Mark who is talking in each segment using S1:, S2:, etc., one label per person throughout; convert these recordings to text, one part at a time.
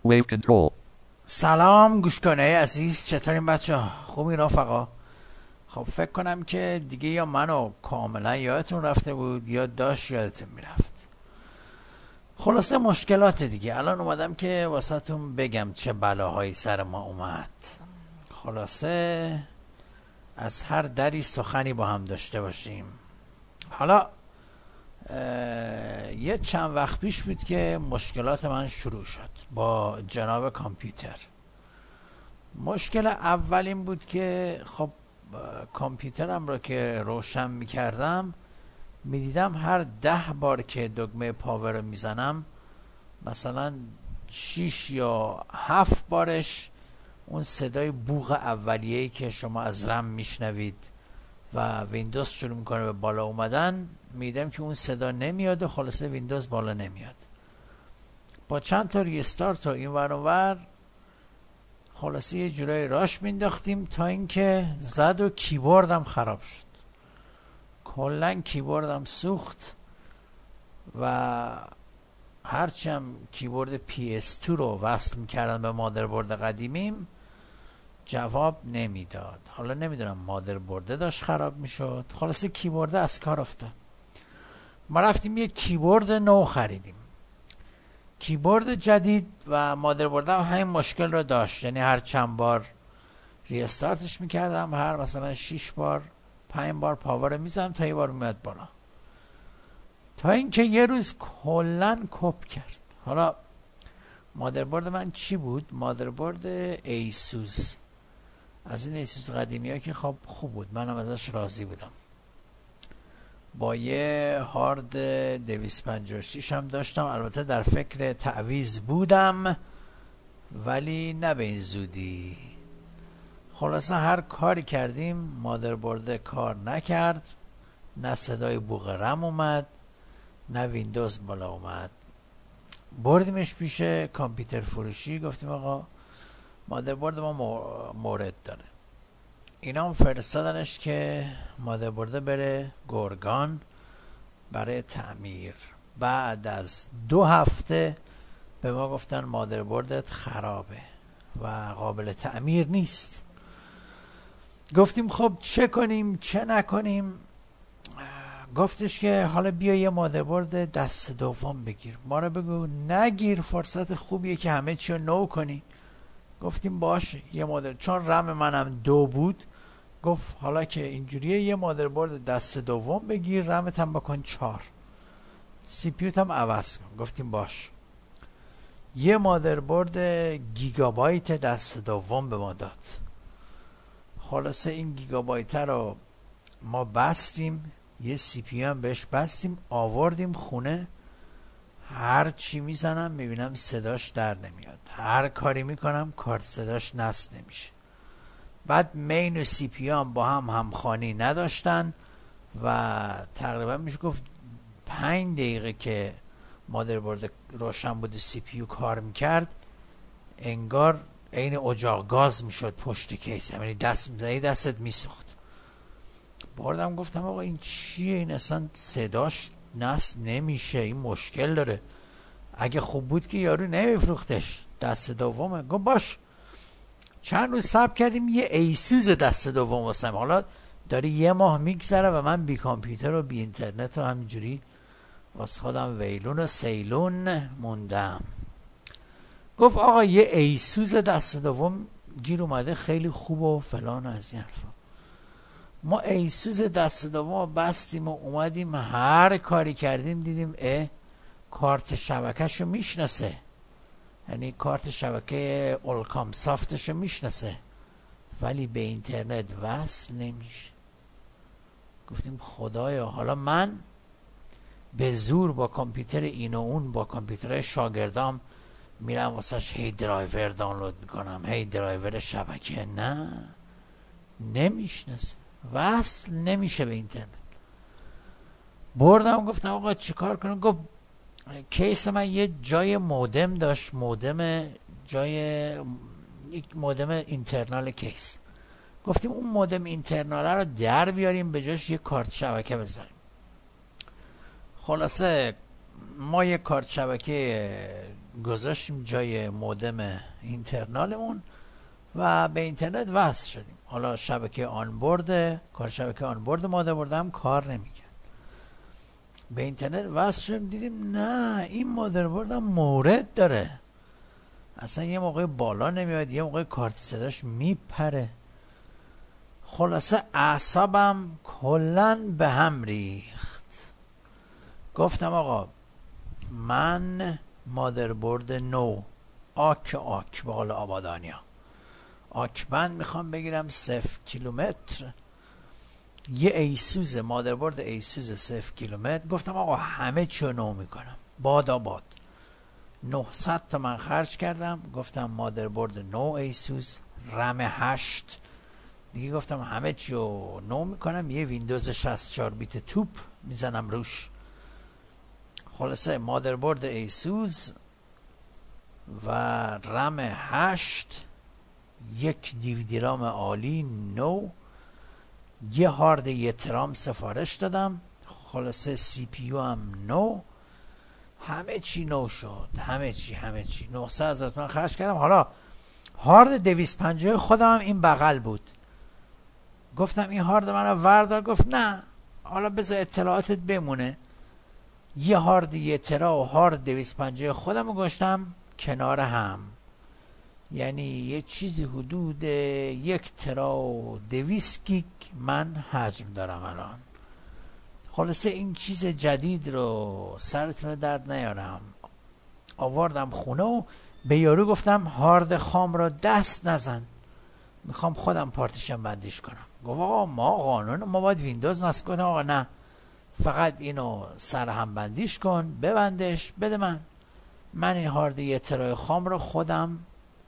S1: Wave control.
S2: سلام گوشکنه عزیز، چطورین بچه ها؟ خوبین رفقا؟ خب فکر کنم که دیگه یا منو کاملا یادتون رفته بود یا داشت یادتون میرفت. خلاصه مشکلات دیگه. الان اومدم که واسهتون بگم چه بلاهایی سر ما اومد. خلاصه از هر دری سخنی با هم داشته باشیم. حالا یه چند وقت پیش بود که مشکلات من شروع شد با جناب کامپیوتر. مشکل اول این بود که خب کامپیوترم رو که روشن میکردم میدیدم هر 10 بار که دکمه پاور رو میزنم مثلا 6 یا 7 بارش اون صدای بوق اولیه‌ای که شما از رم میشنوید و ویندوز شروع میکنه به بالا اومدن، میدم که اون صدا نمیاد و خلاصه ویندوز بالا نمیاد. با چند تا ریستارت و این ور اونور خلاصه یه جورایی راش مینداختیم تا اینکه زد و کیبوردم خراب شد. کلن کیبوردم سوخت و هرچی هم کیبورد PS2 رو وصل میکردم به مادربرد قدیمیم جواب نمیداد. حالا نمیدونم مادربرده داشت خراب میشد، خلاصه کیبورد از کار افتاد. ما رفتیم یه کیبورد نو خریدیم. کیبورد جدید و مادربرد هم همین مشکل رو داشت، یعنی هر چند بار ریستارتش میکردم، هر مثلا 6 بار 5 بار پاور میزدم تا یه بار میاد بالا، تا اینکه یه روز کلن کپ کرد. حالا مادربرد من چی بود؟ مادربرد ایسوس، از این ایسوس قدیمی ها که خب خوب بود، منم ازش راضی بودم. با یه هارد 256 هم داشتم، البته در فکر تعویض بودم ولی نه به این زودی. خلاصه هر کاری کردیم مادربرد کار نکرد، نه صدای بوق رم اومد نه ویندوز بالا اومد. بردیمش پیش کامپیوتر فروشی، گفتیم آقا مادربرد ما مورد داره. اینا هم فرستادنش که مادربرد بره گرگان برای تعمیر. بعد از 2 هفته به ما گفتن مادربردت خرابه و قابل تعمیر نیست. گفتیم خب چه کنیم چه نکنیم؟ گفتش که حالا بیا یه مادربرد دست دوم بگیر. ما رو بگو نگیر، فرصت خوبیه که همه چی رو نو کنی. گفتیم باشه یه چون رم منم 2 بود، گفت حالا که اینجوریه یه مادربرد دست دوم بگیر، رمت هم بکن 4، سی پیوت هم عوض کن. گفتیم باش. یه مادربرد گیگابایت دست دوم به ما داد. خلاصه این گیگابایت رو ما بستیم، یه سی پی هم بهش بستیم، آوردیم خونه. هر چی میزنم میبینم صداش در نمیاد، هر کاری میکنم کارت صداش نصب نمیشه. بعد مین و سی پی هم با هم همخوانی نداشتن و تقریبا میشه گفت 5 دقیقه که مادربرد روشن بود و سی پی یو کار میکرد انگار عین اجاق گاز میشد پشت کیس، یعنی دست میزنی دستت میسوخت. بردم گفتم آقا این چیه؟ این اصلا صداش نصب نمیشه، این مشکل داره. اگه خوب بود که یارو نمیفروختش، دست دومه. گفت باش. چند روز صبر کردیم یه ایسوس دست دوم واسم. حالا داره 1 ماه میگذره و من بی کامپیوتر و بی اینترنت و همینجوری واسه خودم ویلون و سیلون موندم. گفت آقا یه ایسوس دست دوم گیر اومده خیلی خوب و فلان و از این حرفا. ما ایسوس دست دوم بستیم و اومدیم هر کاری کردیم دیدیم کارت شبکهشو میشناسه، یعنی کارت شبکه اولکام سافتشو میشناسه ولی به اینترنت وصل نمیشه. گفتیم خدایا حالا من به زور با کامپیوتر این و اون، با کامپیوتر شاگردام میرم واسهش هی درایور دانلود میکنم، هی درایور شبکه، نه نمیشناسه، وصل نمیشه به اینترنت. بردم گفتم آقا چیکار کنم؟ گفت کیس من یه جای مودم داشت، یک مودم اینترنال کیس. گفتیم اون مودم اینترنال رو در بیاریم به جاش یه کارت شبکه بذاریم. خلاصه ما یه کارت شبکه گذاشتیم جای مودم اینترنالمون و به اینترنت وصل شدیم. حالا شبکه آنبورد مادربرد هم کار نمیکرد. به اینترنت وصل شدیم، دیدیم نه این مادربرد هم مورد داره، اصلا یه موقع بالا نمیاد، یه موقع کارت صداش میپره. خلاصه اعصابم کلن به هم ریخت. گفتم آقا من مادربرد نو آک به قول آبادانیا آکبند میخوام بگیرم 0 کیلومتر، یه ایسوز مادربرد ایسوز 0 کیلومتر. گفتم آقا همه چی رو نو میکنم، باد 900 تومن خرج کردم. گفتم مادربرد نو ایسوس رم 8 دیگه. گفتم همه چی رو نو میکنم، یه ویندوز 64 بیت توپ میزنم روش. خلاصه مادربرد ایسوس و رم 8، یک دیویدی رام عالی نو، یه هارد 1 ترام سفارش دادم. خلاصه سی پی یو هم نو، همه چی نو شد، همه چی 900,000 تومان خرج کردم. حالا هارد 250 خودم هم این بغل بود. گفتم این هارد منو وردار. گفت نه حالا بذار اطلاعاتت بمونه. یه هارد 1 ترا و هارد 250 خودم رو گذاشتم کنار هم، یعنی یه چیزی حدود 1 ترا و 200 گیگ من حجم دارم الان. خلاصه این چیز جدید رو سرتون درد نیارم آوردم خونه و به یارو گفتم هارد خام را دست نزن، میخوام خودم پارتیشن بندیش کنم. گفت آقا ما باید ویندوز نصب کنم. آقا نه، فقط اینو سر هم بندیش کن، ببندش بده من این هارد 1 ترای خام رو خودم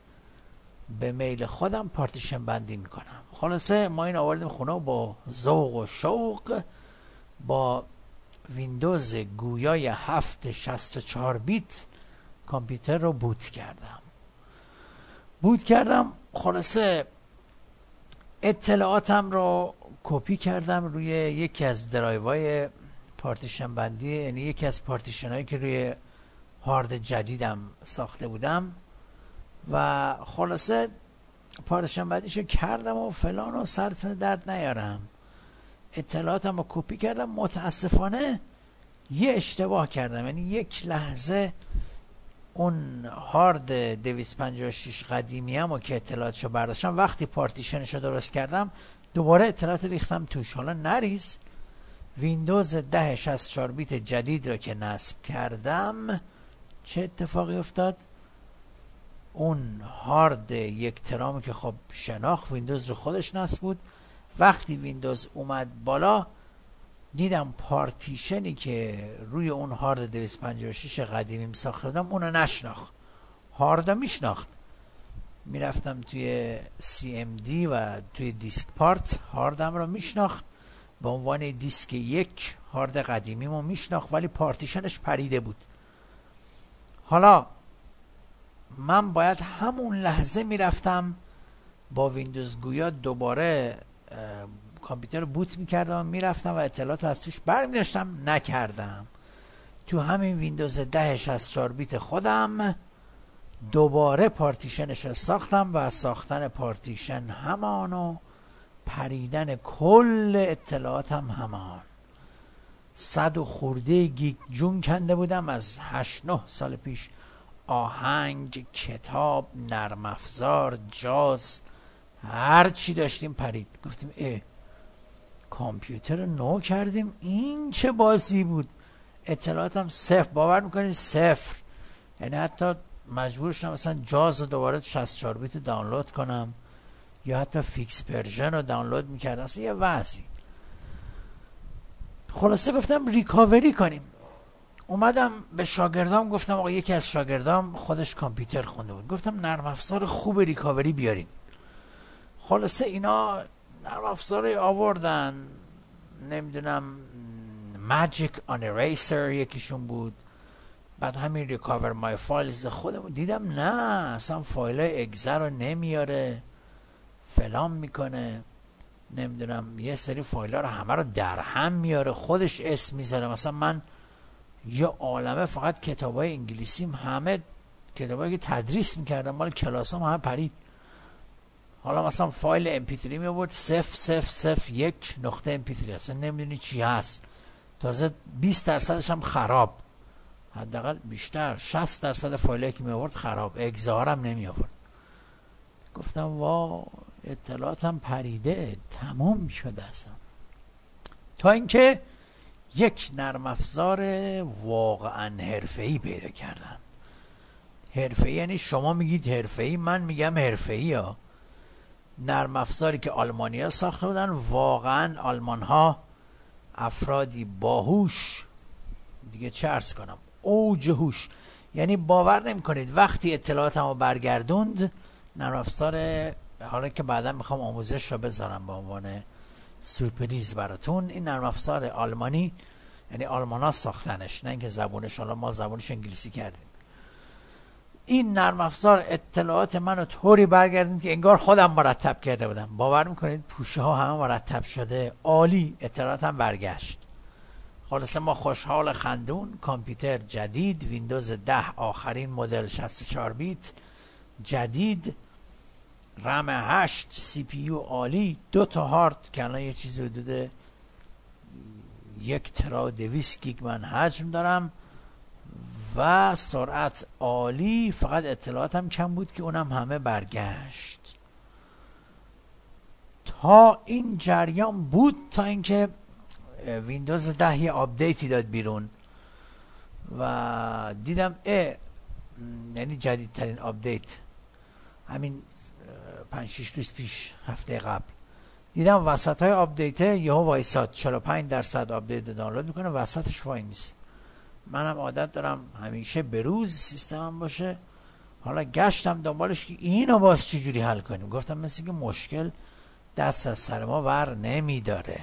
S2: به میل خودم پارتیشن بندی میکنم. خلاصه ما این آوردیم خونه و با ذوق و شوق با ویندوز گویای 764 بیت کامپیوتر رو بوت کردم. خلاصه اطلاعاتم رو کپی کردم روی یکی از درایوهای پارتیشن بندی، یعنی یکی از پارتیشن هایی که روی هارد جدیدم ساخته بودم و خلاصه پارتیشن بندیشو کردم و فلان و سرتون درد نیارم. اطلاعاتم رو کپی کردم. متاسفانه یه اشتباه کردم، یعنی یک لحظه اون هارد 256 قدیمی هم و که اطلاعاتشو برداشتم، وقتی پارتیشنشو درست کردم دوباره اطلاعات ریختم توش. حالا نریز، ویندوز 10 64 بیت جدید رو که نصب کردم چه اتفاقی افتاد؟ اون هارد 1 ترام که خب شناخت ویندوز رو خودش نصب بود، وقتی ویندوز اومد بالا دیدم پارتیشنی که روی اون هارد 256 قدیمیم ساخته بودم اونو نشناخت. هارد میشناخت، میرفتم توی CMD و توی دیسک پارت هاردم رو میشناخت، به عنوان دیسک 1 هارد قدیمیمو میشناخت، ولی پارتیشنش پریده بود. حالا من باید همون لحظه میرفتم با ویندوز گویا دوباره کامپیوتر رو بوت میکردم، میرفتم و اطلاعات از توش برمیداشتم. نکردم. تو همین ویندوز 10 64 بیت خودم دوباره پارتیشنش رو ساختم و ساختن پارتیشن همان و پریدن کل اطلاعاتم همان. 100 و خورده گیگ جون کنده بودم از 8-9 سال پیش. آهنگ، کتاب، نرم افزار، جاز، هر چی داشتیم پرید. گفتیم کامپیوتر رو نو کردیم، این چه بازی بود. اطلاعاتم صفر، باور میکنید صفر. یعنی حتی مجبور شدم مثلا جاز رو دوباره 64 بیت دانلود کنم یا حتی فیکس پرژن رو دانلود میکردم. اصلا یه وضعی. خلاصه گفتم ریکاوری کنیم. اومدم به شاگردام گفتم آقا یکی از شاگردام خودش کامپیوتر خونده بود، گفتم نرم افزار خوب ریکاوری بیارین. خلاصه اینا نرم افزار آوردن، نمیدونم ماجیک آن اریسر یکیشون بود، بعد همین ریکاور مای فایلز خودمون. دیدم نه اصلا فایل اگزه رو نمیاره، فلان میکنه، نمیدونم یه سری فایل ها رو همه رو در هم میاره، خودش اسم میذاره. مثلا من یه عالمه فقط کتابای انگلیسیم همه کتابایی که تدریس میکردم مال کلاسام همه پرید. حالا مثلا فایل mp3 می آورد 0001 نقطه mp3 اصلا نمیدونی چی هست، تازه 20% هم خراب، حداقل بیشتر 60% فایلی که می آورد خراب، اگزارم نمی آورد. گفتم وا اطلاعاتم پریده، تمام شده اصلا. تا اینکه یک نرم افزار واقعا حرفه‌ای پیدا کردم. حرفه‌ای یعنی شما میگید حرفه‌ای، من میگم حرفه‌ای ها. نرم افزاری که آلمانی‌ها ساخته بودن، واقعا آلمان‌ها افرادی باهوش، دیگه چه عرض کنم، اوج هوش. یعنی باور نمی‌کنید وقتی اطلاعاتمو برگردوند نرم افزار، حالا که بعدا میخوام آموزش رو بذارم به عنوان سورپریز براتون، این نرم افزار آلمانی، یعنی آلمان‌ها ساختنش، نه اینکه زبونش، حالا ما زبونش انگلیسی کردیم. این نرم افزار اطلاعات منو طوری برگردوند که انگار خودم مرتب کرده بودم. باور میکنید پوشه ها همه مرتب شده، عالی، اطلاعاتم برگشت. خلاصه ما خوشحال خندون، کامپیوتر جدید، ویندوز 10 آخرین مدل 64 بیت جدید، رم 8، سی پی یو عالی، 2 تا هارد که الان یه چیزی حدود 1 ترا و 200 گیگ من حجم دارم و سرعت عالی. فقط اطلاعاتم کم بود که اونم همه برگشت. تا این جریان بود تا اینکه ویندوز 10 یه آپدیتی داد بیرون و دیدم یعنی جدیدترین آپدیت، همین 5-6 روز پیش، هفته قبل دیدم وسط های آپدیت یهو وایساد، 45% آپدیت دانلود میکنه، وسطش وای میسه. منم عادت دارم همیشه به روز سیستمم باشه. حالا گشتم دنبالش که اینو باز چجوری حل کنیم. گفتم مثل که مشکل دست از سر ما ور نمیداره.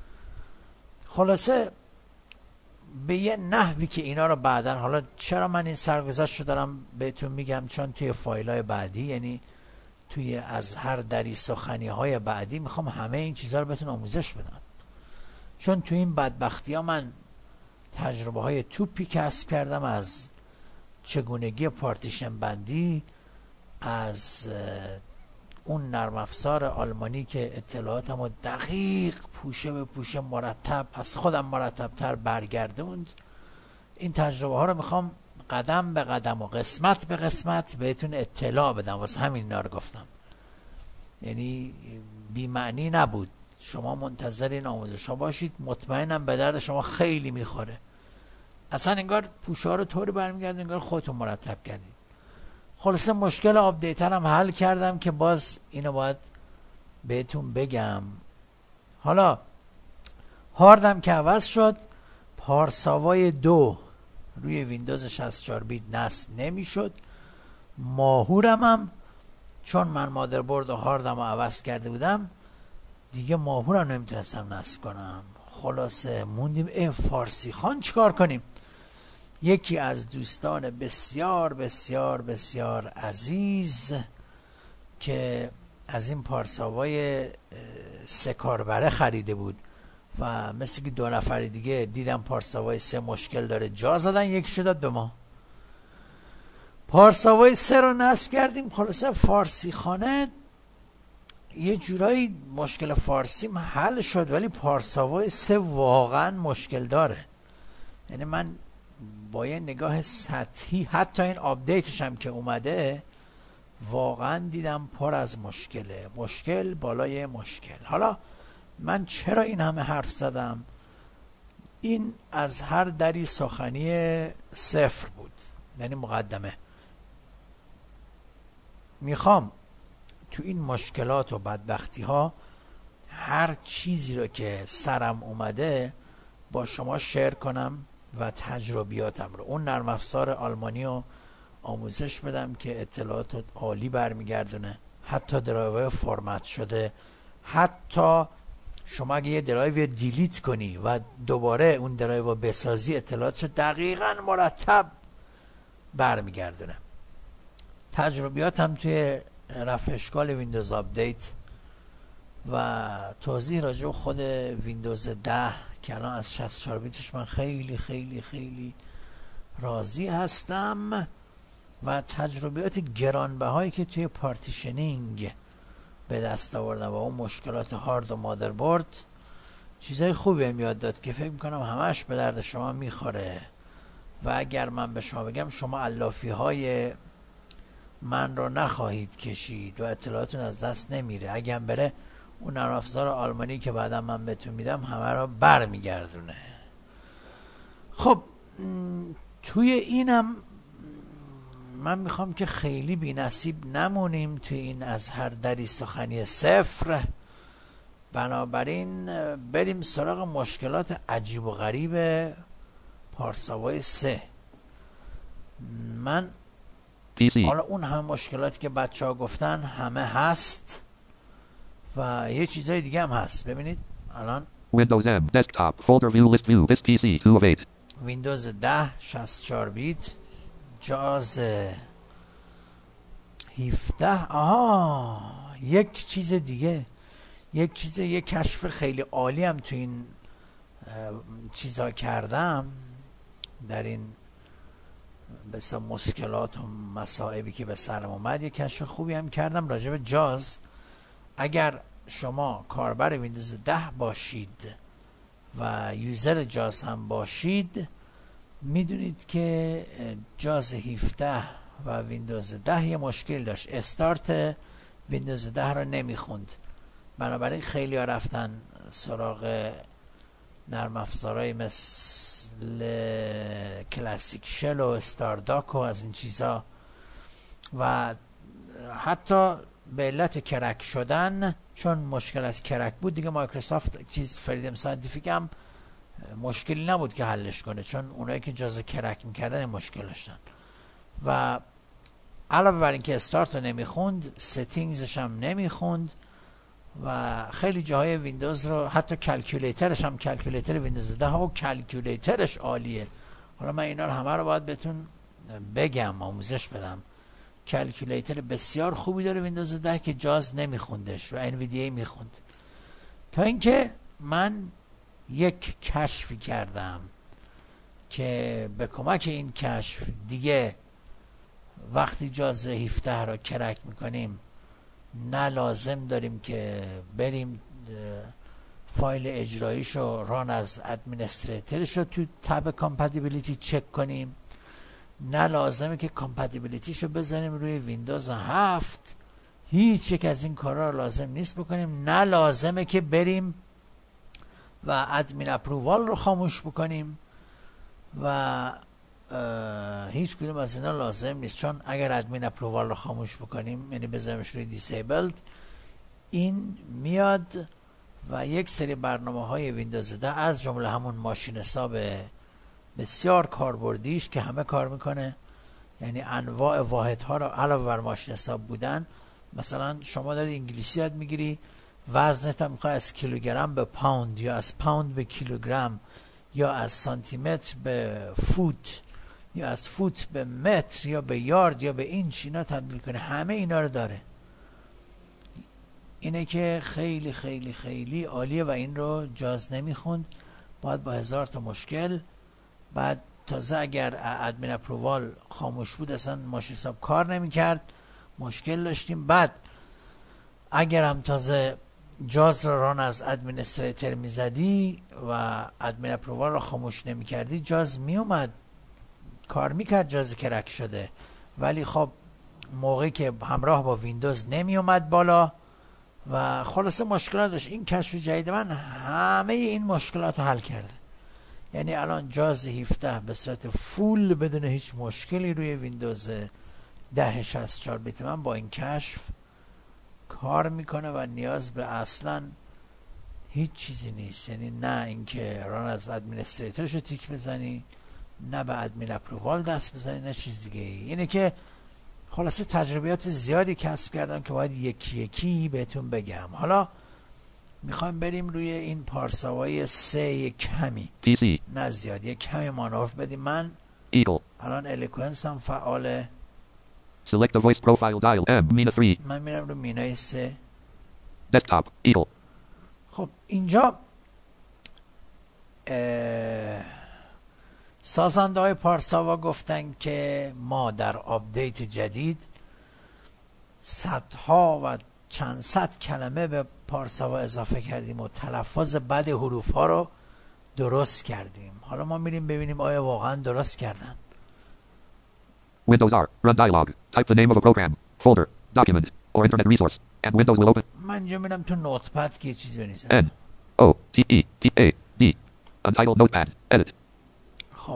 S2: خلاصه به یه نحوی که اینا رو بعدن، حالا چرا من این سرگذشت رو دارم بهتون میگم، چون توی فایل‌های بعدی، یعنی توی از هر دری سخنی‌های بعدی، میخوام همه این چیزها رو بهتون آموزش بدم. چون توی این بدبختی ها من تجربه های توپی کسب کردم از چگونگی پارتیشن بندی، از اون نرم افزار آلمانی که اطلاعاتمو دقیق پوشه به پوشه مرتب از خودم مرتب تر برگردوند. این تجربه ها رو میخوام قدم به قدم و قسمت به قسمت بهتون اطلاع بدم، واسه همین اینا رو گفتم. یعنی بی معنی نبود. شما منتظر این آموزش ها باشید، مطمئنم به درد شما خیلی میخوره. اصلا انگار پوشه ها رو طوری برمیگرد انگار خودتون مرتب کردید. خلاصه مشکل آپدیتر هم حل کردم که باز اینو باید بهتون بگم. حالا هاردم که عوض شد، پارساوای 2 روی ویندوز 64 بیت نصب نمیشد. ماهورم هم چون من مادربرد و هاردم رو عوض کرده بودم دیگه ماهورم نمیتونستم نصب کنم. خلاصه موندیم فارسی خان چیکار کنیم. یکی از دوستان بسیار بسیار بسیار عزیز که از این پارساوای 3 کاربره خریده بود و مثل که 2 نفر دیگه دیدم پارساوای 3 مشکل داره، جا زدن، یکیشو داد به ما. پارساوای 3 رو نصب کردیم. خلاصه فارسی خانه یه جورایی مشکل فارسی حل شد، ولی پارساوای 3 واقعا مشکل داره. یعنی من با یه نگاه سطحی، حتی این آپدیتش هم که اومده، واقعا دیدم پر از مشکله، مشکل بالای مشکل. حالا من چرا این همه حرف زدم؟ این از هر دری سخنی 0 بود، یعنی مقدمه. میخوام تو این مشکلات و بدبختی ها هر چیزی رو که سرم اومده با شما شیر کنم و تجربیاتم رو. اون نرم افزار آلمانی رو آموزش بدم که اطلاعات عالی برمیگردونه، حتی درایو فرمت شده. حتی شما اگه یه درایو دیلیت کنی و دوباره اون درایو بسازی، اطلاعاتشو دقیقاً مرتب برمیگردونه. تجربیاتم توی رفع اشکال ویندوز آپدیت و توضیح راجع به خود ویندوز 10 که الان از 64 بیتش من خیلی خیلی خیلی راضی هستم. و تجربیات گرانبهایی که توی پارتیشنینگ به دست آوردم و اون مشکلات هارد و مادربرد چیزای خوبی هم یاد داد که فکر میکنم همش به درد شما میخوره. و اگر من به شما بگم شما علافی های من رو نخواهید کشید و اطلاعاتون از دست نمیره. اگر بره اون نرم افزار آلمانی که بعدا من بهتون میدم همه رو بر میگردونه. خب توی اینم من میخوام که خیلی بی نصیب نمونیم توی این از هر دری سخنی صفر. بنابراین بریم سراغ مشکلات عجیب و غریب پارساوای 3. من حالا اون همه مشکلاتی که بچه ها گفتن همه هست و یه چیزای دیگه هم هست. ببینید الان
S1: Windows M desktop folder view list view this PC 2 of 8
S2: ویندوز 10 64 بیت جاز 17. یک چیز دیگه، یک کشف خیلی عالی هم تو این چیزا کردم در این بسا مشکلات و مصائبی که به سرم اومد. یک کشف خوبی هم کردم راجع به جاز. اگر شما کاربر ویندوز 10 باشید و یوزر جاز هم باشید میدونید که جاز 17 و ویندوز 10 یه مشکل داشت، استارت ویندوز 10 رو نمیخوند. بنابراین خیلی ها رفتن سراغ نرم افزارهای مثل کلاسیک شل و استارداک و از این چیزا و حتی به علت کرک شدن، چون مشکل از کرک بود دیگه مایکروسافت چیز فریدم ساینتیفیک هم مشکلی نبود که حلش کنه، چون اونایی که جاز کرک میکردن مشکل داشتن. و علاوه بر این که استارت رو نمیخوند ستینگزش هم نمیخوند و خیلی جاهای ویندوز رو حتی کلکولیترش هم کلکولیتر ویندوز 10 و کلکولیترش عالیه. حالا من اینا رو همه رو باید بهتون بگم، آموزش بدم. کلکولیتر بسیار خوبی داره ویندوز 10 که جاز نمیخوندش و انویدیای میخوند. تا اینکه من یک کشفی کردم که به کمک این کشف دیگه وقتی جاز 17 رو کرک میکنیم نه لازم داریم که بریم فایل اجراییشو ران از ادمنستریترش رو تو تب کامپتیبیلیتی چک کنیم، نه لازمه که کامپتیبیلیتیشو بزنیم روی ویندوز 7. هیچ یک از این کارا رو لازم نیست بکنیم. نه لازمه که بریم و ادمین اپرووال رو خاموش بکنیم و هیچ کدوم از اینا لازم نیست، چون اگر ادمین اپرووال رو خاموش بکنیم یعنی بذاریمش روی دیسیبلد، این میاد و یک سری برنامه های ویندوز 10 از جمله همون ماشین حساب بسیار کاربردیش که همه کار میکنه، یعنی انواع واحدها رو علاوه بر ماشین حساب بودن، مثلا شما دارید انگلیسی یاد میگیری وزنت هم میخوای از کیلوگرم به پوند یا از پوند به کیلوگرم یا از سانتی متر به فوت یا از فوت به متر یا به یارد یا به اینچ اینا تبدیل کنه. همه اینا رو داره. اینه که خیلی خیلی خیلی عالیه و این رو جاز نمیخوند، باید با 1000 تا مشکل. بعد تازه اگر ادمین اپرووال خاموش بود اصلا ماشین حساب کار نمیکرد، مشکل داشتیم. بعد اگر هم تازه جاز رو ران از ادمنستریتر میزدی و ادمین اپرووال رو خاموش نمیکردی جاز میومد کار میکرد، جاز کرک شده، ولی خب موقعی که همراه با ویندوز نمیومد بالا و خلاصه مشکلات داشت. این کشف جدید من همه این مشکلات رو حل کرده. یعنی الان جاز 17 به صورت فول بدون هیچ مشکلی روی ویندوز 10 64 بیت من با این کشف کار میکنه و نیاز به اصلا هیچ چیزی نیست. یعنی نه اینکه ران از ادمنستریتورش رو تیک بزنی، نه به ادمین اپرووال دست بزنی، نه چیز دیگه ای. اینه که خلاصه تجربیات زیادی کسب کردم که باید یکی یکی بهتون بگم. حالا میخوایم بریم روی این پارساوای 3 کمی
S1: PC.
S2: نه زیاد، یک کمی مانور بدیم. من الان الکوئنس هم فعاله.
S1: Select the voice profile dial M Mina 3.
S2: من میرم رو مینای 3
S1: Desktop Eagle.
S2: خب اینجا سازنده های پارساوا گفتن که ما در آپدیت جدید صدها و چند صد کلمه به پارساوا اضافه کردیم و تلفظ بد حروف ها رو درست کردیم. حالا ما میریم ببینیم آیا واقعا درست کردن.
S1: Windows R. Run dialog. Type the name of a program, folder, document, or internet resource, and Windows will open.
S2: من اینجا میرم تو نوتپد که یه چیزی بنویسم.
S1: N O T E T A D. Untitled notepad. Edit.
S2: خب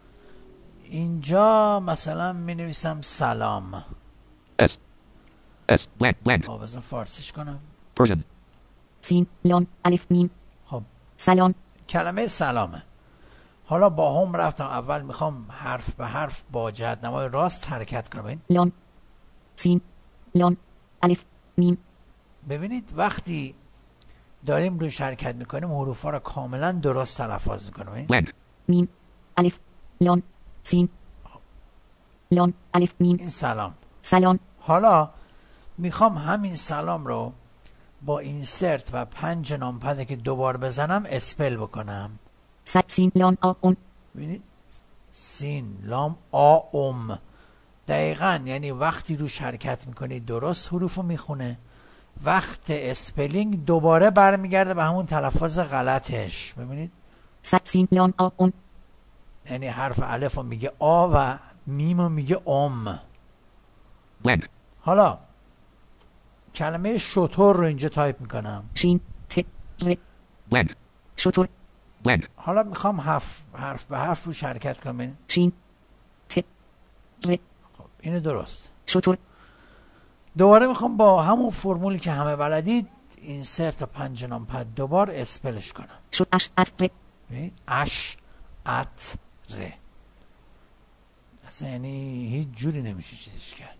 S2: اینجا مثلا می نویسم سلام.
S1: S S blank blank.
S2: خب بذار فارسیش کنم.
S1: Persian.
S3: سین لام الف میم
S2: خب
S3: سلام
S2: کلمه سلامه. حالا با هم رفتم، اول میخوام حرف به حرف با جهت‌نمای راست حرکت کنم.
S3: لام سین لام الف میم.
S2: ببینید وقتی داریم روش حرکت میکنیم حروفا رو کاملا درست تلفظ میکنیم.
S1: Blank.
S3: میم الف لام سین لام الف میم
S2: این سلام.
S3: سلام
S2: حالا میخوام همین سلام رو با اینسرت و 5 نامپده که دوبار بزنم اسپل بکنم.
S3: سین لام آ اون
S2: ببینید سین لام آ ام. دقیقا یعنی وقتی روش حرکت میکنید درست حروف رو میخونه، وقت اسپلینگ دوباره برمیگرده به همون تلفظ غلطش. ببینید
S3: سین لام آ اون
S2: یعنی حرف الف رو میگه آ و میم رو میگه ام.
S1: Blank.
S2: حالا کلمه شتر رو اینجا تایپ میکنم.
S3: شین ت ر
S1: Blank.
S3: شطور
S1: Blank.
S2: حالا میخوام حرف به حرف روش حرکت کنم.
S3: شین ت ر
S2: خب اینو درست.
S3: شطور
S2: دوباره میخوام با همون فرمولی که همه بلدید اینسرت و 5 نامپد دوبار اسپلش کنم.
S3: شد اش ات ر
S2: ببینید اش ات ر. اصلا یعنی هیچ جوری نمیشه چیزش کرد.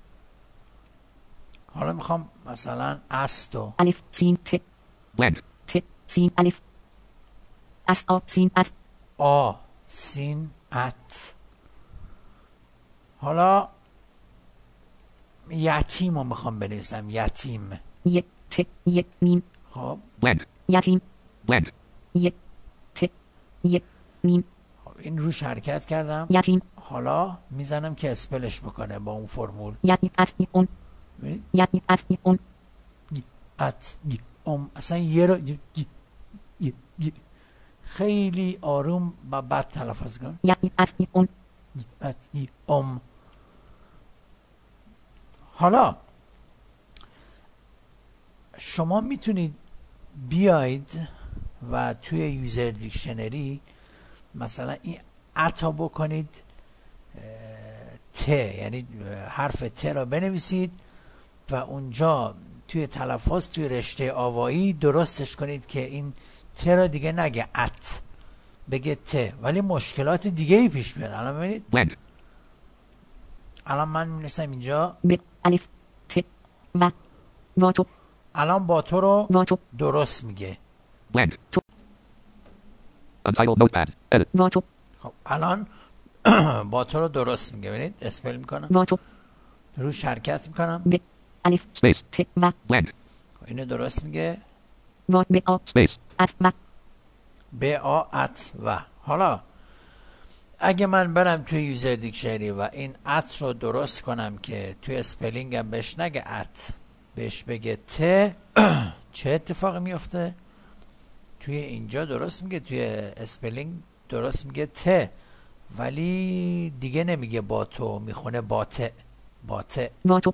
S2: حالا میخوام مثلا است و
S3: الف سین ت
S1: Blank.
S3: ت سین الف اس آ سین ات
S2: آ سین ات. حالا یتیم رو میخوام بنویسم. یتیم.
S3: ی ت ی میم
S2: خب
S1: Blank.
S3: یتیم
S1: Blank.
S3: ی ت ی میم
S2: این روش حرکت کردم.
S3: یتیم
S2: حالا میزنم که اسپلش بکنه با اون فرمول.
S3: یتیم ات اون
S2: ببینید
S3: یتیم ات اون
S2: ات اصلا یه رو خیلی آروم و بد تلفظ کن.
S3: یتیم ات اون
S2: ات حالا شما میتونید بیاید و توی یوزر دیکشنری مثلا این اتا بکنید ت، یعنی حرف ت را بنویسید و اونجا توی تلفظ توی رشته آوایی درستش کنید که این ت را دیگه نگه ات، بگه ت، ولی مشکلات دیگه ای پیش میاد. الان ببینید
S1: Blank.
S2: الان من می‌نویسم اینجا
S3: ب الف ت و با تو
S2: الان با تو رو
S3: با تو
S2: درست میگه.
S1: Blank. Untitled notepad. Edit.
S3: با تو
S2: خب الان با تو رو درست میگه. ببینید اسپل میکنم،
S3: با تو
S2: روش حرکت میکنم.
S3: ب الف
S1: Space.
S3: ت و
S1: Blank.
S2: اینو درست میگه.
S3: با ب آ
S1: Space.
S3: ات و
S2: ب آ ات و. حالا اگه من برم توی یوزر دیکشنری و این ات رو درست کنم که توی اسپلینگم بهش نگه ات، بهش بگه ت، چه اتفاقی میفته؟ توی اینجا درست میگه، توی اسپلینگ درست میگه ت، ولی دیگه نمیگه با تو، میخونه با ت. با ت.
S3: با تو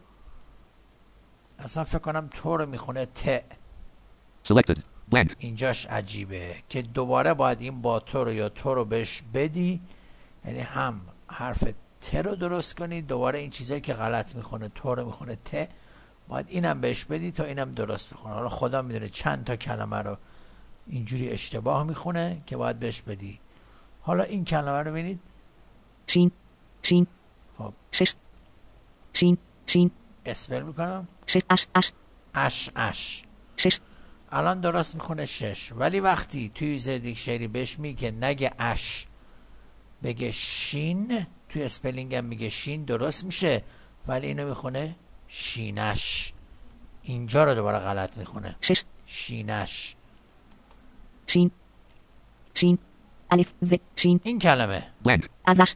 S2: اصلا فکر کنم تو رو میخونه ت.
S1: Selected. Blank.
S2: اینجاش عجیبه که دوباره باید این با تو رو یا تو رو بهش بدی، یعنی هم حرف ت رو درست کنی، دوباره این چیزایی که غلط میخونه تو رو میخونه ت، باید اینم بهش بدی تا اینم درست بخونه. حالا خدا میدونه چند تا کلمه رو اینجوری اشتباه میخونه که باید بهش بدی. حالا این کلمه رو ببینید.
S3: شین شین
S2: خب
S3: شش شین شین
S2: اسپل میکنم.
S3: شش اش اش
S2: اش اش.
S3: شش
S2: الان درست میخونه 6، ولی وقتی توی یوزر دیکشنری بهش میگه نگه اش، بگه شین، توی اسپلینگ هم میگه شین، درست میشه، ولی اینو میخونه شینش. اینجا رو دوباره غلط میخونه.
S3: شش
S2: شینش.
S3: شین شین الف ز شین
S2: این کلمه
S1: blank,
S3: ازش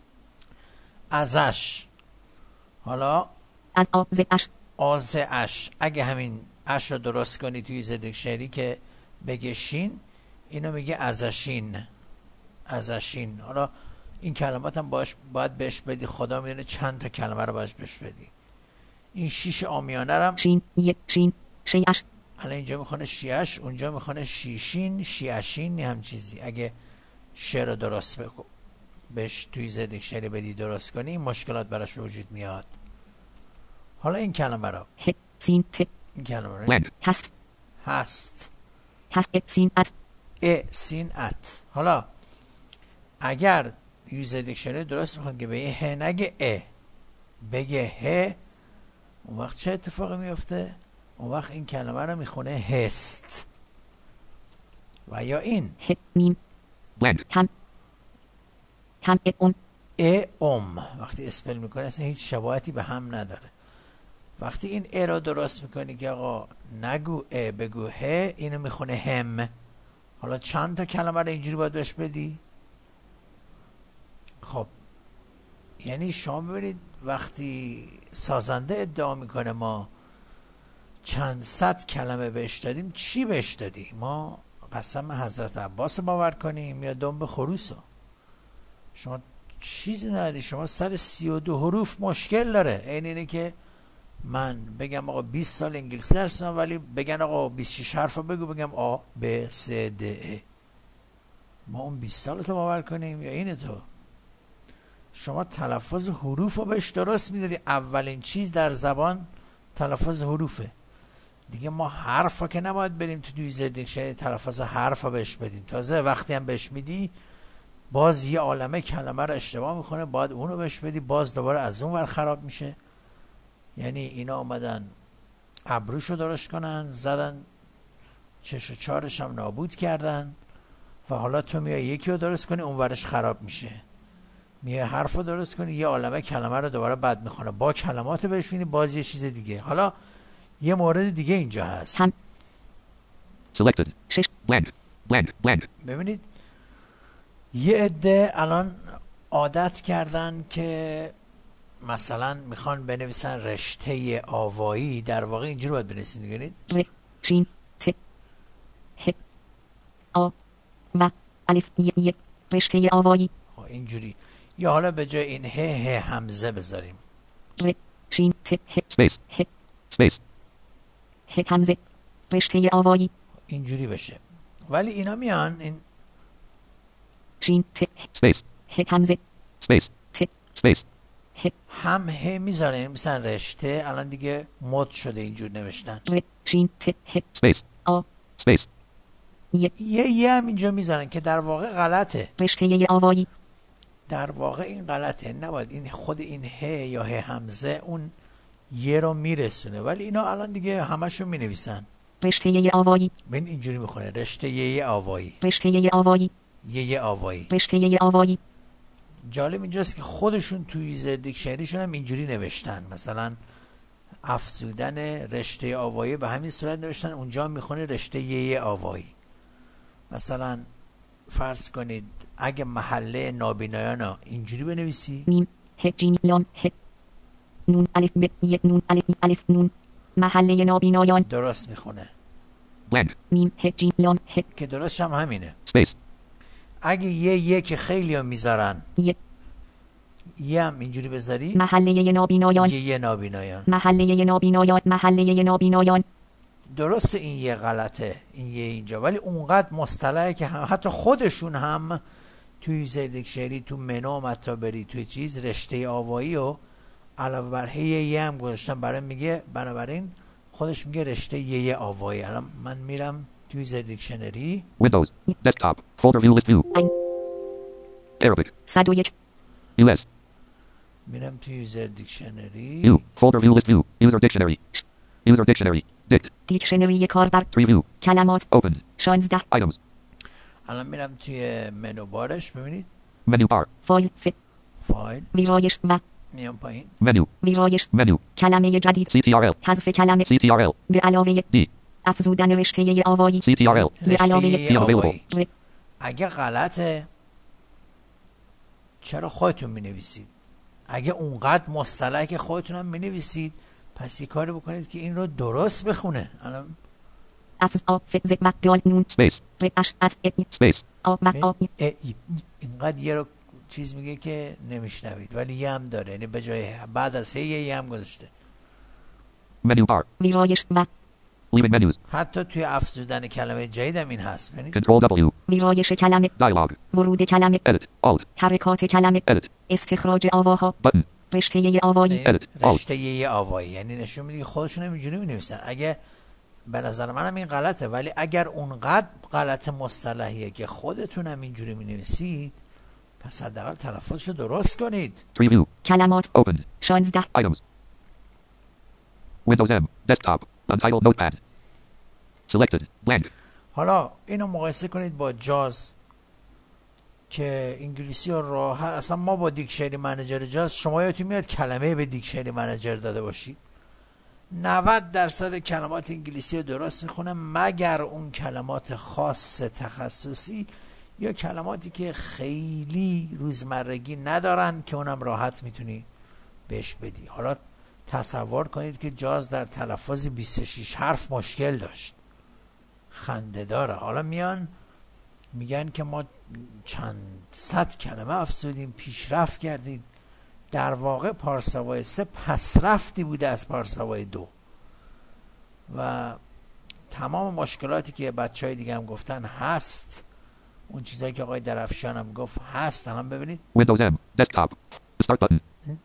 S2: ازش. حالا
S3: از آ ز اش
S2: آز اش، اگه همین اش رو درست کنی توی زدیکشنری که بگه شین، اینو میگه ازشین. ازشین. حالا این کلمات هم باید بهش بدی، خدا میدونه چند تا کلمه رو باید بهش بدی. این شیش آمیانه رم
S3: شین ی شین شیعش
S2: الان اینجا میخونه شیعش، اونجا میخونه شیشین، شیعشین، هم چیزی. اگه شه رو درست بهش توی زدیکشنری بدی درست کنی، این مشکلات براش به وجود میاد. حالا این کلمه رو
S3: ه سین ت
S2: این کلمه رو
S1: blank,
S3: هست
S2: هست
S3: هست ا سین ات
S2: سین ات. حالا اگر یوزر دیکشنری درست میخواد که به ه نگه بگه ه، اون وقت چه اتفاقی میفته؟ اون وقت این کلمه رو میخونه هست. و یا این
S3: ه میم
S1: blank,
S3: هم
S2: وقتی اسپل میکنه اصلا هیچ شباهتی به هم نداره. وقتی این ا رو درست میکنی که آقا نگو بگو ه، اینو میخونه هم. حالا چند تا کلمه رو اینجوری باید بهش بدی؟ خب یعنی شما ببینید وقتی سازنده ادعا میکنه ما چند صد کلمه بهش دادیم، چی بهش دادیم؟ ما قسم حضرت عباس باور کنیم یا دنب خروسو؟ شما چیزی نداری. شما سر 32 حروف مشکل داره. اینه که من بگم آقا 20 سال انگلیسی درس خوندم، ولی بگن آقا 26 حرف بگو، بگم آ ب س د ا. ما اون 20 سالتو باور کنیم یا اینه؟ تو شما تلفظ حروف رو بهش درست میدادی. اولین چیز در زبان تلفظ حروفه دیگه. ما حرف رو که نباید بریم تو یوزر دیکشنری تلفظ حرف رو بهش بدیم. تازه وقتی هم بهش میدی باز یه عالمه کلمه رو اشتباه میکنه، باید اون رو بهش بدی، باز دوباره از اون ور خراب میشه. یعنی اینا آمدن ابروشو درست کنن، زدن چش و چارش هم نابود کردن، و حالا تو میای یکی رو درست کنی اون ورش خراب میشه. میای حرف رو درست کنی یه عالمه کلمه رو دوباره بد میخونه، با کلمات بهش میدی باز یه چیز دیگه. حالا یه مورد دیگه اینجا هست.
S3: هم
S1: selected,
S3: شش
S1: blank, blank, blank,
S2: ببینید یه عده الان عادت کردن که مثلا میخوان بنویسن رشته آوایی، در واقع اینجوری باید بنویسید. ببینید
S3: ر شین ت ه آ و الف ی رشته آوایی
S2: اینجوری. یا حالا به جای این ه همزه بذاریم.
S3: ر شین ت ه
S1: space,
S3: ه
S1: space,
S3: ه همزه رشته آوایی
S2: اینجوری بشه. ولی اینا میان این
S3: شین ت
S1: space,
S3: ه همزه
S1: space,
S3: ت
S1: space,
S3: ه
S2: هم ه میذارن مثلا رشته، الان دیگه مد شده اینجور نوشتن.
S3: ر شین ت ه
S1: space,
S3: آ
S1: space,
S2: یه هم اینجا میذارن که در واقع غلطه.
S3: رشته آوایی
S2: در واقع این غلطه، نباید این خود این ه یا ه همزه اون یه رو میرسونه، ولی اینا الان دیگه همشو مینویسن.
S3: رشته آوایی
S2: ببین اینجوری میخونه رشته یه آوایی،
S3: رشته آوایی
S2: یه آوایی.
S3: رشته آوایی.
S2: جالب اینجاست که خودشون توی یوزر دیکشنریشون هم اینجوری نوشتن. مثلا افزودن رشته آوایی به همین صورت نوشتن، اونجا میخونه رشته یه آوایی. مثلا فرض کنید اگه محله نابینایان اینجوری بنویسی،
S3: میم ه جیم لام ه نون الف ب ی نون الف نون محله نابینایان
S2: درست میخونه.
S1: blank,
S3: میم ه جیم لام ه
S2: که درست هم همینه.
S1: space,
S2: اگه یه که خیلی هم میذارن،
S3: ی
S2: یه هم اینجوری بذاری،
S3: محله نابینایان
S2: یه نابینایان.
S3: محله نابینایان محله نابینایان.
S2: درست این یه غلطه، این یه اینجا، ولی اونقدر مصطلحه که حتی خودشون هم توی یوزر دیکشنری تو منو متا بری توی چیز رشته آوایی و علاوه بر یه هم گذاشتن برای میگه، بنابراین خودش میگه رشته یه آوایی. الان من میرم توی یوزر دیکشنری،
S1: Windows, desktop, folder view list view,
S3: این
S1: Arabic,
S3: 101
S1: US,
S2: میرم توی یوزر دیکشنری،
S1: U, folder view list view, user dictionary, dict,
S3: دیکشنری کاربر
S1: 3 view,
S3: کلمات
S1: opened,
S3: 16
S1: items,
S2: الان میرم توی منو بارش، ببینید
S1: menu bar,
S3: فایل
S2: فایل،
S3: ویرایش و
S2: میام پایین،
S1: menu,
S3: ویرایش
S1: menu,
S3: کلمه جدید
S1: CTRL,
S3: حذف کلمه
S1: CTRL,
S3: به علاوه
S1: D,
S3: افزودن رشته آوایی
S1: CTRL,
S3: به علاوه
S2: رشته
S1: unavailable.
S2: آوایی.
S3: ر
S2: اگه غلطه چرا خودتون می نویسید؟ اگه اونقدر مصطلح که خودتون هم می نویسید، پس یه کاری بکنید که این رو درست بخونه. الان
S3: افز آ فز و دال نون
S1: Space.
S3: رش ات ای
S1: Space.
S3: آ و آ
S2: اینقدر یه رو چیز میگه که نمیشنوید، ولی یه هم داره، یعنی به جای بعد از هی یه هم گذاشته.
S1: Menu bar.
S3: ویرایش و
S1: Leaving menus.
S2: حتی توی افزودن کلمه جدید هم این هست. ببینید
S1: Control W.
S3: ویرایش کلمه،
S1: Dialog.
S3: ورود کلمه،
S1: Edit. Alt.
S3: حرکات کلمه،
S1: Edit.
S3: استخراج آواها،
S1: Button.
S3: رشته آوایی،
S1: Edit. Alt.
S2: رشته یه آوایی، یعنی نشون میده که خودشون هم اینجوری می-نویسن. اگه به نظر منم این غلطه، ولی اگر اونقدر غلط مصطلحیه که خودتون هم اینجوری می-نویسید، پس حداقل تلفظشو درست کنید.
S1: Tree view.
S3: کلمات،
S1: Open.
S3: 16
S1: Items. Windows M. Desktop. Untitled Notepad. Selected. Blank.
S2: حالا اینو مقایسه کنید با جاز که انگلیسی رو راحت، اصلا ما با دیکشنری منیجر جاز، شما یادتون میاد کلمه به دیکشنری منیجر داده باشید 90% کلمات انگلیسی رو درست میخونه، مگر اون کلمات خاص تخصصی یا کلماتی که خیلی روزمرگی ندارن که اونم راحت میتونی بهش بدی. حالا تصور کنید که جاز در تلفظ 26 حرف مشکل داشت، خنده داره. حالا میگن که ما چند صد کلمه افزودیم، پیشرفت کردیم. در واقع پارساوای 3 پسرفتی بوده از پارساوای 2 و تمام مشکلاتی که بچه های دیگه هم گفتن هست، اون چیزایی که آقای درفشان هم گفت هست. الان ببینید
S1: Windows M. Desktop. Start button.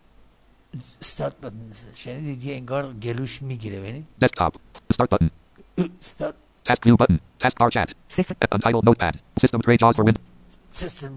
S2: استارت بutton شنیدید؟ یه انگار گلوش میگیره. ببینید
S1: Desktop. Start button.
S2: استارت
S1: Task view button. Taskbar chat.
S3: صفر
S1: Untitled Notepad. System tray JAWS for Windows.
S2: سیستم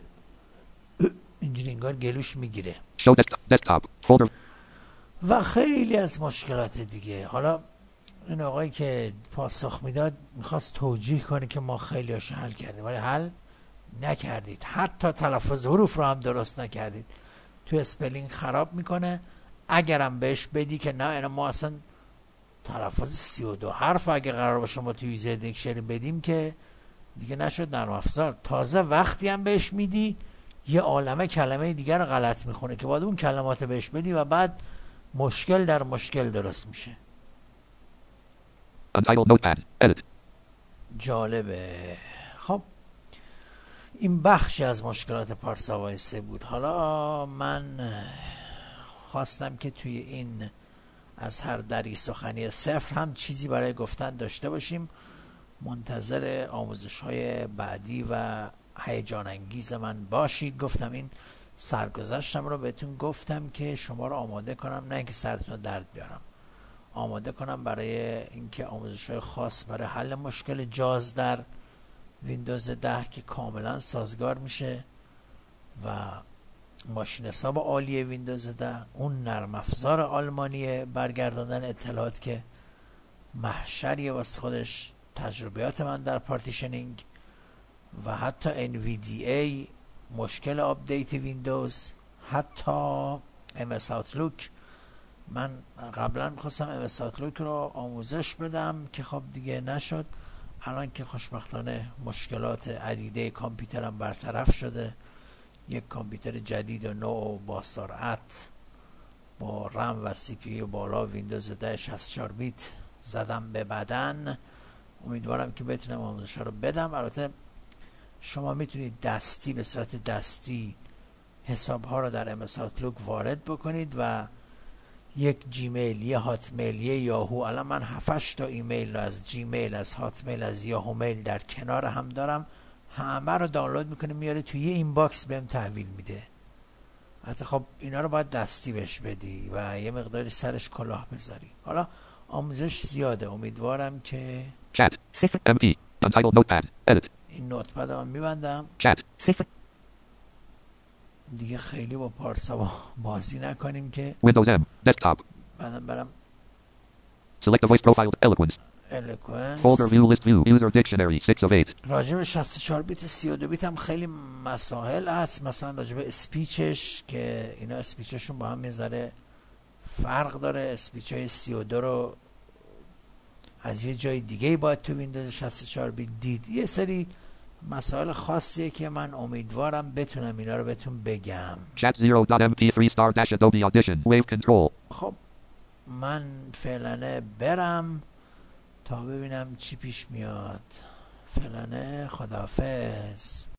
S2: اینجوری انگار گلوش میگیره
S1: Show desktop. Folder.
S2: و خیلی از مشکلات دیگه. حالا این آقایی که پاسخ میداد میخواست توجیه کنه که ما خیلی هاشو حل کردیم، ولی حل نکردید. حتی تلفظ حروف رو هم درست نکردید. تو اسپلینگ خراب میکنه. اگرم بهش بدی که نه اینا ما اصلا تلفظ 32 حرف اگه قرار باشه ما تو یوزر دیکشنری بدیم که دیگه نشد نرم افزار. تازه وقتی هم بهش میدی یه عالمه کلمه دیگر رو غلط میخونه که باید اون کلمات بهش بدی و بعد مشکل در مشکل درست میشه.
S1: Untitled Notepad. Edit.
S2: جالبه. خب این بخشی از مشکلات پارساوای 3 بود. حالا من خواستم که توی این از هر دری سخنی صفر هم چیزی برای گفتن داشته باشیم. منتظر آموزش های بعدی و هیجان انگیز من باشید. گفتم این سرگذشتم رو بهتون گفتم که شما رو آماده کنم، نه اینکه سرتون رو درد بیارم، آماده کنم برای اینکه آموزش های خاص برای حل مشکل جاز در ویندوز 10 که کاملا سازگار میشه و ماشین حساب عالی ویندوز 10، اون نرم افزار آلمانی برگرداندن اطلاعات که محشریه واسه خودش، تجربیات من در پارتیشنینگ و حتی NVDA، مشکل آپدیت ویندوز، حتی MS Outlook. من قبلا میخواستم MS Outlook رو آموزش بدم که خب دیگه نشد. الان که خوشبختانه مشکلات عدیده کامپیوترم برطرف شده، یک کامپیوتر جدید و نو با سرعت با رم و سی پی بالا ویندوز 10 64 بیت زدم به بدن. امیدوارم که بتونم آموزش رو بدم. البته شما میتونید دستی به صورت دستی حساب ها رو در MS Outlook وارد بکنید و یک جیمیل، یه هاتمیل، یه یاهو. الان من 7 تا ایمیل رو از جیمیل، از هاتمیل، از یاهو میل در کنار هم دارم. همه رو دانلود میکنه میاره توی یه اینباکس بهم تحویل میده. حتی خب اینا رو باید دستی بهش بدی و یه مقداری سرش کلاه بذاری. حالا آموزش زیاده. امیدوارم که
S1: Chat.
S3: صفر
S1: MP. Untitled Notepad. Edit.
S2: این نوتپد رو میبندم
S1: Chat.
S3: صفر
S2: دیگه خیلی با پارسا بازی نکنیم که
S1: Windows M. Desktop.
S2: بعدم برم
S1: Select the voice profile. Eloquence.
S2: الکوئنس.
S1: Folder view list view. User dictionary. 6 of 8.
S2: راجب 64 بیت 32 بیت هم خیلی مسائل هست. مثلا راجب اسپیچش که اینا اسپیچشون با هم میذاره فرق داره. اسپیچ های 32 رو از یه جای دیگه باید تو ویندوز 64 بیت دید. یه سری مسائل خاصیه که من امیدوارم بتونم اینا رو بهتون بگم.
S1: Chat 0.mp3 star dash Adobe Audition. Wave control.
S2: خب من فعلا برم تا ببینم چی پیش میاد. فعلا خداحافظ.